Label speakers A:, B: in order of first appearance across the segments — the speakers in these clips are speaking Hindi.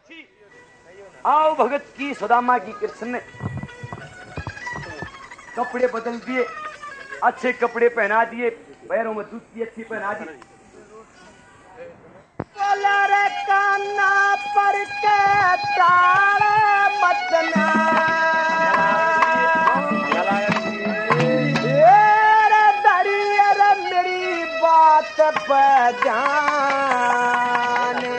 A: आओ भगत की सुदामा की कृष्ण ने कपड़े बदल दिए, अच्छे कपड़े पहना दिए, पैरों में जूती अच्छी पहना दी।
B: काना पर के ताले मतना मेरी बात पहचाने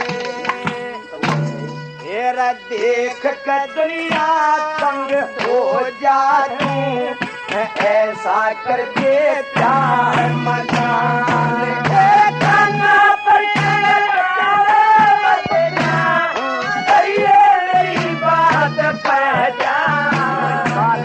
B: मेरा देख कर दुनिया संग हो जाती ऐसा कर दे प्यार मकान काना पर मेरी बात पहचान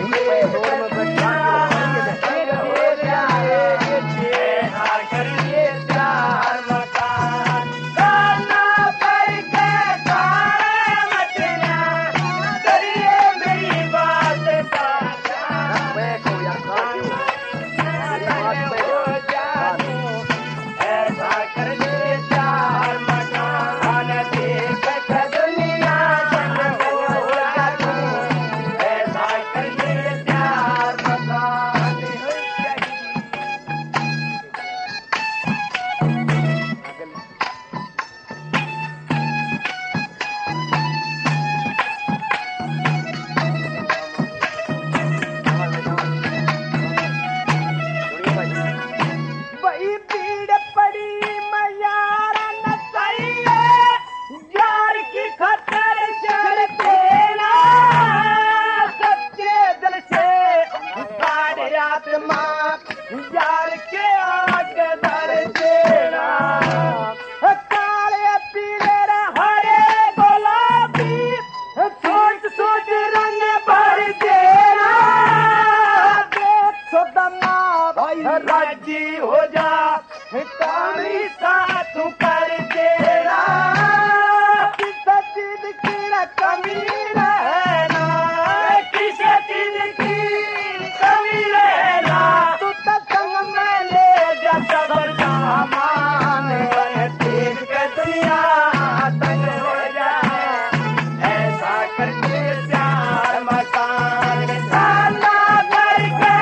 B: राजी हो जा काली साथ कर देना किसी चीज की कमी रहना किसी चीज की कमी रहना तू तो संग में ले जा सब सामान देख के दुनिया तंग हो जाए ऐसा करके प्यार मकान साला करके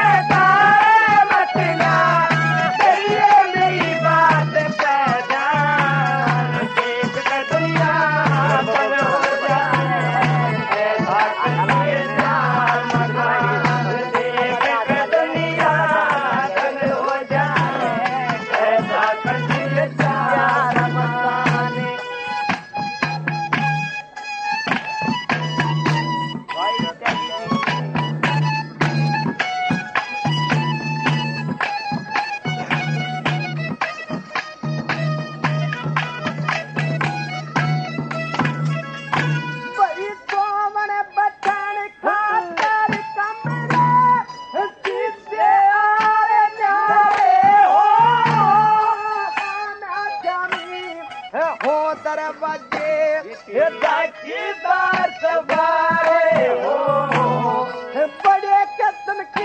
B: बड़े कसम की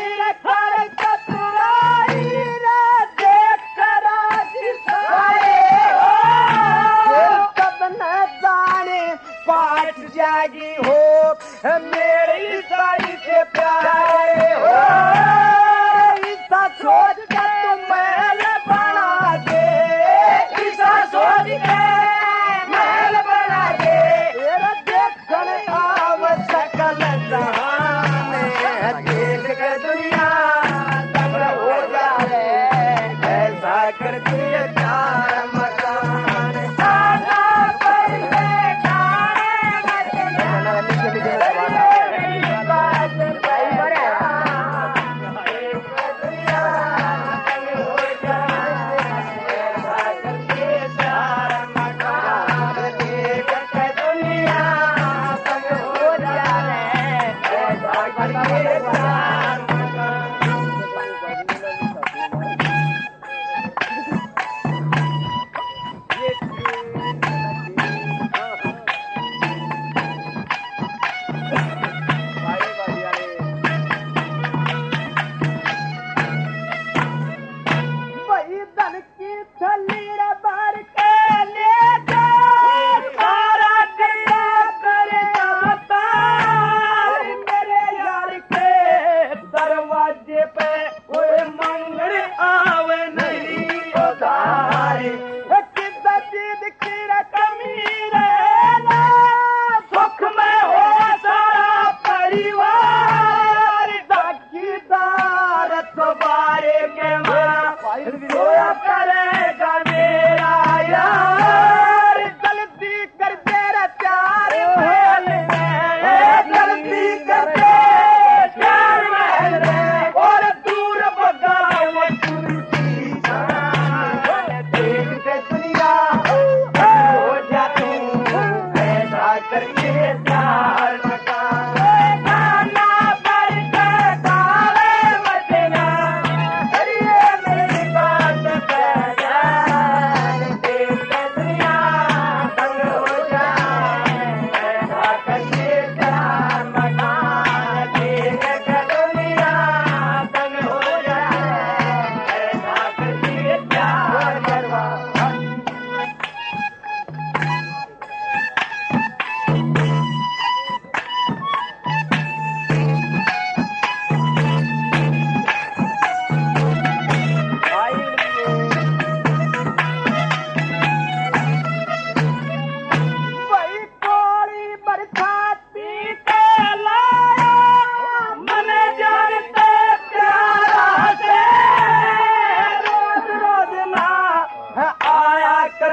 B: पाठ जागी हो मेरी सारी से प्यारे हो ऐसा सोच कर तुम महल बना दे ऐसा सोच के महल बना दे तेरा देखन आव सकल जहान देख के दुनिया तंग हो जाए ऐसा करती है प्यार मकान सादा पर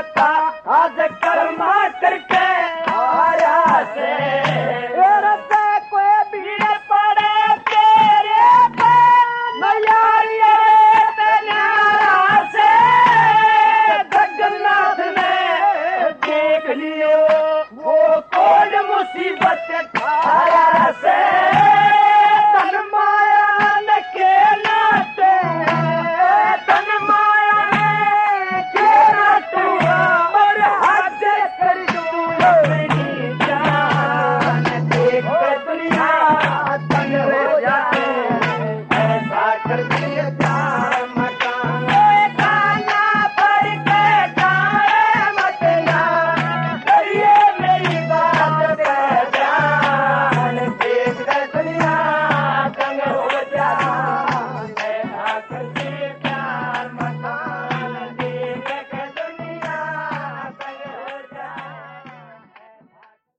B: करता आज कर्मा करके आया से कोई भीड़ पड़े तेरे पे मैया से जगन्नाथ ने देख लियो वो कौन मुसीबत आया से तन माया ने के नाते तन माया ने के नाते और हद कर दू मेरी जान देख के दुनिया तन हो जाए ऐसा कर दिया